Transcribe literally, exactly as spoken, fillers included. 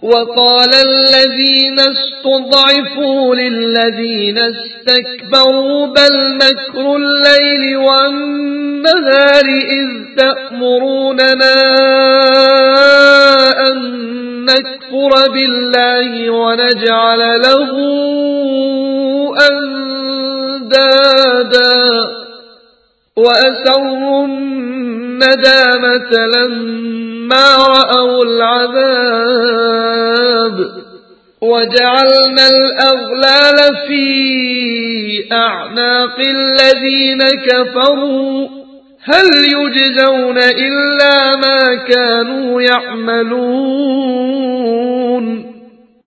وقال الذين استضعفوا للذين استكبروا بل مكر الليل والنهار إذ تأمروننا أن نكفر بالله ونجعل له أندادا وأسروا الندامة لما رأوا العذاب وجعلنا الأغلال في أعناق الذين كفروا هل يجزون إلا ما كانوا يعملون